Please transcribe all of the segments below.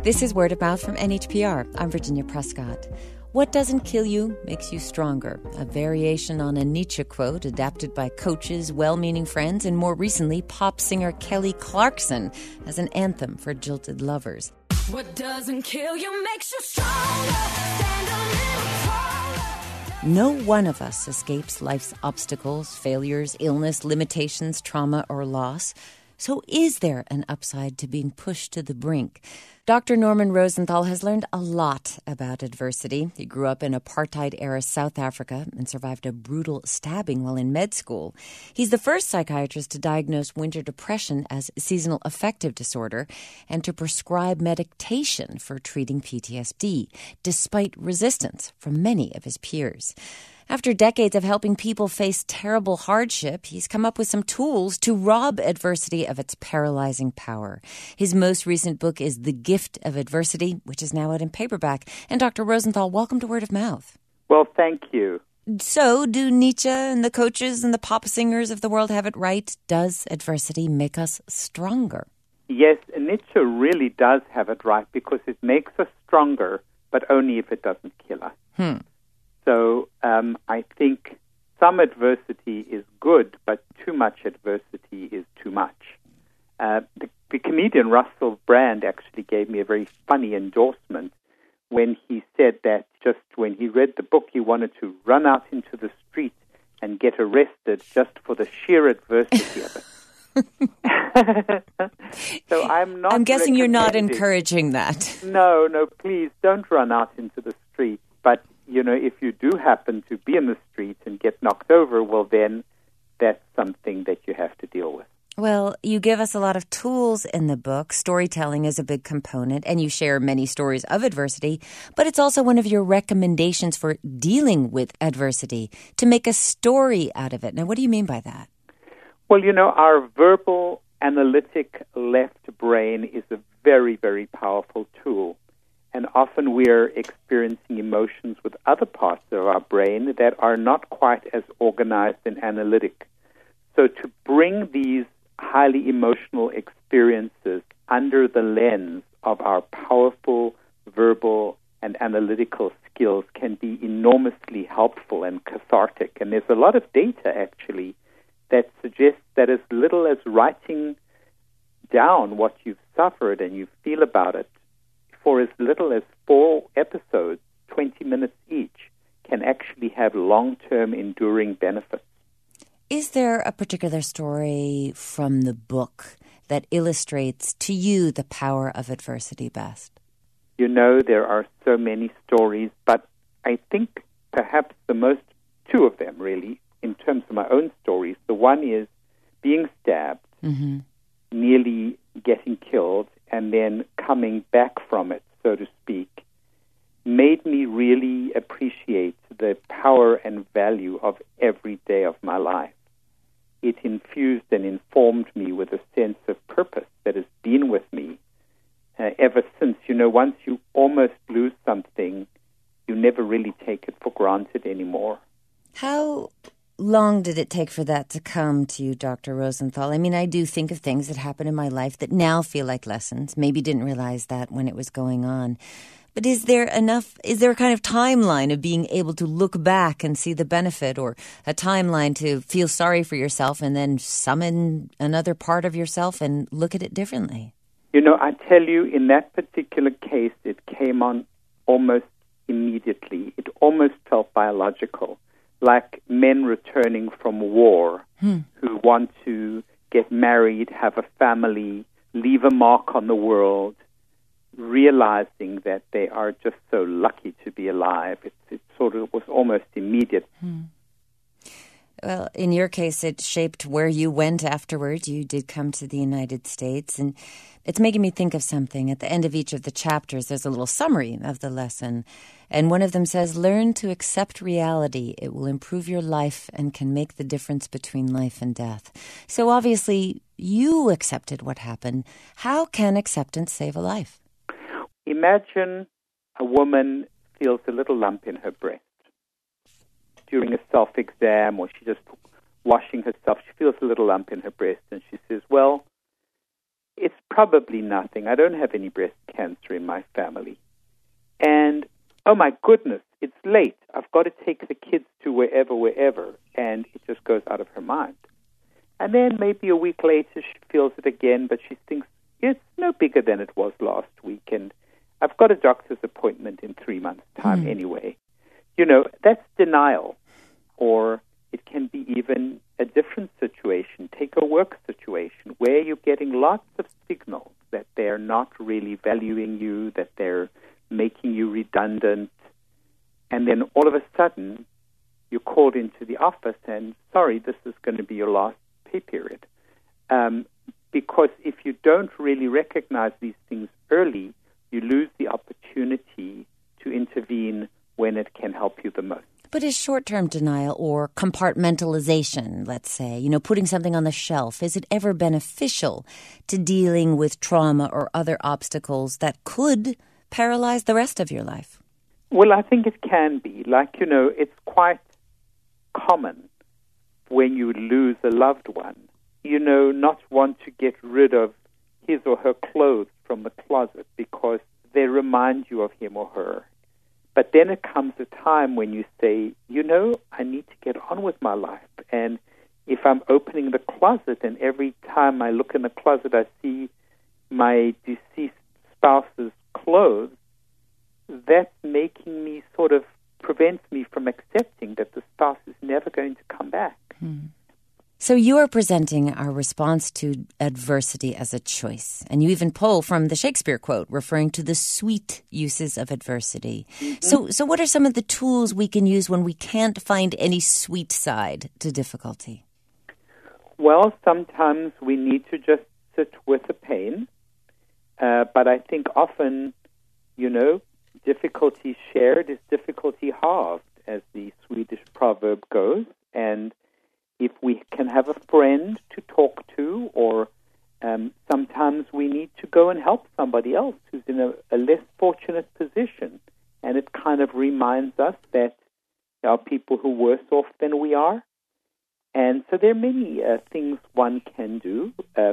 This is Word of Mouth from NHPR. I'm Virginia Prescott. What doesn't kill you makes you stronger. A variation on a Nietzsche quote adapted by coaches, well-meaning friends, and more recently, pop singer Kelly Clarkson as an anthem for jilted lovers. What doesn't kill you makes you stronger. Stand a little taller. No one of us escapes life's obstacles, failures, illness, limitations, trauma, or loss. So is there an upside to being pushed to the brink? Dr. Norman Rosenthal has learned a lot about adversity. He grew up in apartheid-era South Africa and survived a brutal stabbing while in med school. He's the first psychiatrist to diagnose winter depression as seasonal affective disorder and to prescribe medication for treating PTSD, despite resistance from many of his peers. After decades of helping people face terrible hardship, he's come up with some tools to rob adversity of its paralyzing power. His most recent book is The Gift of Adversity, which is now out in paperback. And Dr. Rosenthal, welcome to Word of Mouth. Well, thank you. So, do Nietzsche and the coaches and the pop singers of the world have it right? Does adversity make us stronger? Yes, Nietzsche really does have it right because it makes us stronger, but only if it doesn't kill us. So I think some adversity is good, but too much adversity is too much. The comedian Russell Brand actually gave me a very funny endorsement when he said that just when he read the book, he wanted to run out into the street and get arrested just for the sheer adversity of it. So I'm guessing you're not encouraging that. No, please don't run out into the street. But you know, if you do happen to be in the street and get knocked over, well, then that's something that you have to deal with. Well, you give us a lot of tools in the book. Storytelling is a big component, and you share many stories of adversity, but it's also one of your recommendations for dealing with adversity, to make a story out of it. Now, what do you mean by that? Well, you know, our verbal, analytic left brain is a very, very powerful tool. And often we're experiencing emotions with other parts of our brain that are not quite as organized and analytic. So to bring these highly emotional experiences under the lens of our powerful verbal and analytical skills can be enormously helpful and cathartic. And there's a lot of data, actually, that suggests that as little as writing down what you've suffered and you feel about it, for as little as 4 episodes, 20 minutes each, can actually have long-term enduring benefits. Is there a particular story from the book that illustrates to you the power of adversity best? You know, there are so many stories, but I think perhaps the most, 2 of them really, in terms of my own stories. The one is being stabbed, nearly getting killed, and then coming back from it, so to speak, made me really appreciate the power and value of every day of my life. It infused and informed me with a sense of purpose that has been with me ever since. You know, once you almost lose something, you never really take it for granted anymore. How long did it take for that to come to you, Dr. Rosenthal? I mean, I do think of things that happened in my life that now feel like lessons. Maybe didn't realize that when it was going on. But is there a kind of timeline of being able to look back and see the benefit, or a timeline to feel sorry for yourself and then summon another part of yourself and look at it differently? You know, I tell you, in that particular case, it came on almost immediately. It almost felt biological, like men returning from war who want to get married, have a family, leave a mark on the world, realizing that they are just so lucky to be alive. It sort of was almost immediate. Well, in your case, it shaped where you went afterwards. You did come to the United States, and it's making me think of something. At the end of each of the chapters, there's a little summary of the lesson, and one of them says, learn to accept reality. It will improve your life and can make the difference between life and death. So obviously, you accepted what happened. How can acceptance save a life? Imagine a woman feels a little lump in her breast during a self-exam, or she's just washing herself. She feels a little lump in her breast, and she says, well, it's probably nothing. I don't have any breast cancer in my family. And, oh my goodness, it's late. I've got to take the kids to wherever. And it just goes out of her mind. And then maybe a week later she feels it again, but she thinks it's no bigger than it was last week. And I've got a doctor's appointment in 3 months' time anyway. You know, that's denial. Or it can be even a different situation. Take a work situation where you're getting lots of signals that they're not really valuing you, that they're making you redundant. And then all of a sudden, you're called into the office and, sorry, this is going to be your last pay period. Because if you don't really recognize these things early, you lose the opportunity to intervene when it can help you the most. But is short-term denial or compartmentalization, let's say, you know, putting something on the shelf, is it ever beneficial to dealing with trauma or other obstacles that could paralyze the rest of your life? Well, I think it can be. Like, you know, it's quite common when you lose a loved one, you know, not want to get rid of his or her clothes from the closet because they remind you of him or her. But then it comes a time when you say, you know, I need to get on with my life. And if I'm opening the closet and every time I look in the closet I see my deceased spouse's clothes, that's making me sort of prevents me from accepting that the spouse is never going to come back. So you are presenting our response to adversity as a choice. And you even pull from the Shakespeare quote referring to the sweet uses of adversity. So what are some of the tools we can use when we can't find any sweet side to difficulty? Well, sometimes we need to just sit with the pain. But I think often, you know, difficulty shared is difficulty halved, as the Swedish proverb goes. And if we can have a friend to talk to, or sometimes we need to go and help somebody else who's in a less fortunate position. And it kind of reminds us that there are people who are worse off than we are. And so there are many things one can do.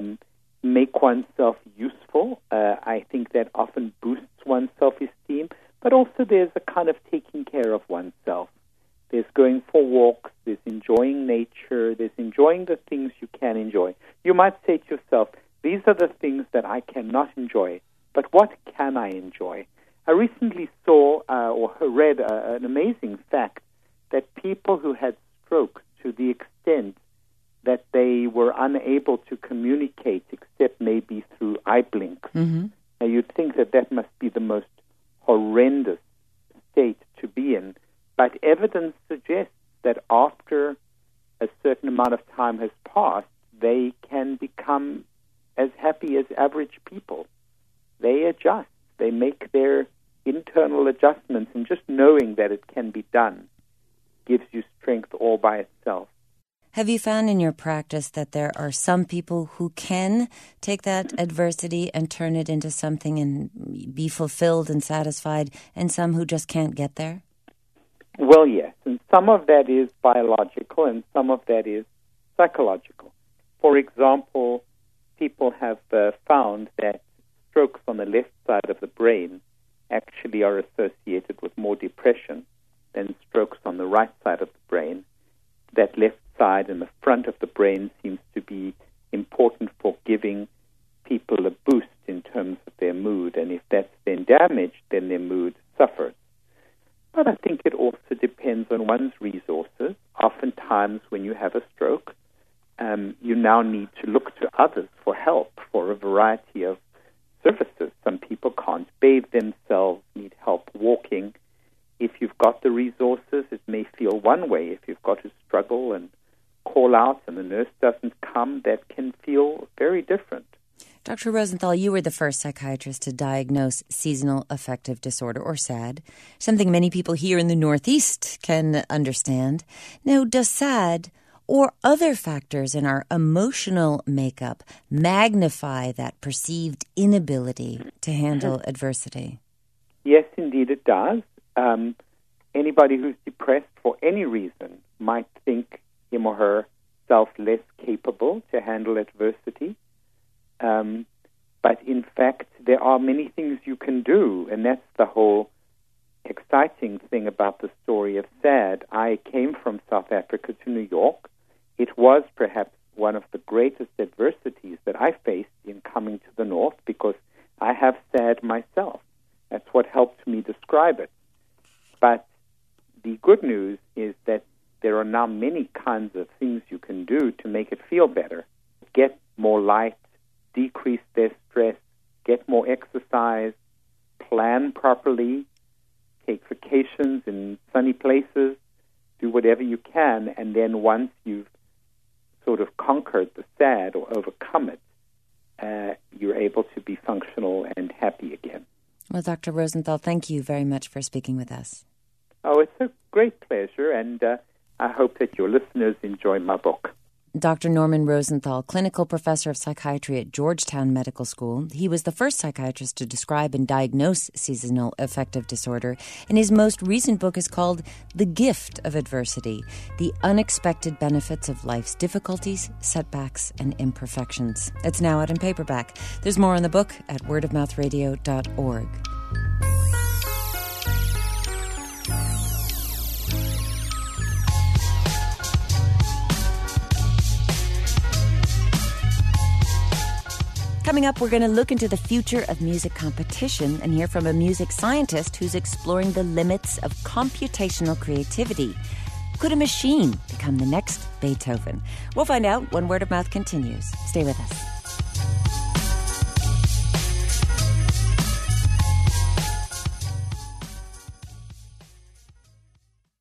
Make oneself useful. I think that often boosts one's self-esteem. But also there's a kind of taking care of oneself. There's going for walks, there's enjoying nature, there's enjoying the things you can enjoy. You might say to yourself, these are the things that I cannot enjoy, but what can I enjoy? I recently saw or read an amazing fact that people who had strokes, to the extent that they were unable to communicate except maybe through eye blinks. Now you'd think that that must be the most horrendous state to be in. But evidence suggests that after a certain amount of time has passed, they can become as happy as average people. They adjust. They make their internal adjustments, and just knowing that it can be done gives you strength all by itself. Have you found in your practice that there are some people who can take that adversity and turn it into something and be fulfilled and satisfied, and some who just can't get there? Well, yes, and some of that is biological and some of that is psychological. For example, people have found that strokes on the left side of the brain actually are associated with more depression than strokes on the right side of the brain. That left side in the front of the brain seems to be important for giving people a boost in terms of their mood, and if that's then damaged, then their mood suffers. But I think it also depends on one's resources. Oftentimes when you have a stroke, you now need to look to others for help for a variety of services. Some people can't bathe themselves, need help walking. If you've got the resources, it may feel one way. If you've got to struggle and call out and the nurse doesn't come, that can feel very different. Dr. Rosenthal, you were the first psychiatrist to diagnose seasonal affective disorder, or SAD, something many people here in the Northeast can understand. Now, does SAD or other factors in our emotional makeup magnify that perceived inability to handle adversity? Yes, indeed it does. Anybody who's depressed for any reason might think him or herself less capable to handle adversity. fact, there are many things you can do, and that's the whole exciting thing about the story of SAD. I came from South Africa to New York. It was perhaps one of the greatest adversities that I faced in coming to the North because I have SAD myself. That's what helped me describe it. But the good news is that there are now many kinds of things you can do to make it feel better. Get more light, decrease their stress, get more exercise, plan properly, take vacations in sunny places, do whatever you can, and then once you've sort of conquered the SAD or overcome it, you're able to be functional and happy again. Well, Dr. Rosenthal, thank you very much for speaking with us. Oh, it's a great pleasure, and I hope that your listeners enjoy my book. Dr. Norman Rosenthal, clinical professor of psychiatry at Georgetown Medical School. He was the first psychiatrist to describe and diagnose seasonal affective disorder, and his most recent book is called The Gift of Adversity, The Unexpected Benefits of Life's Difficulties, Setbacks, and Imperfections. It's now out in paperback. There's more on the book at wordofmouthradio.org. Coming up, we're going to look into the future of music competition and hear from a music scientist who's exploring the limits of computational creativity. Could a machine become the next Beethoven? We'll find out when Word of Mouth continues. Stay with us.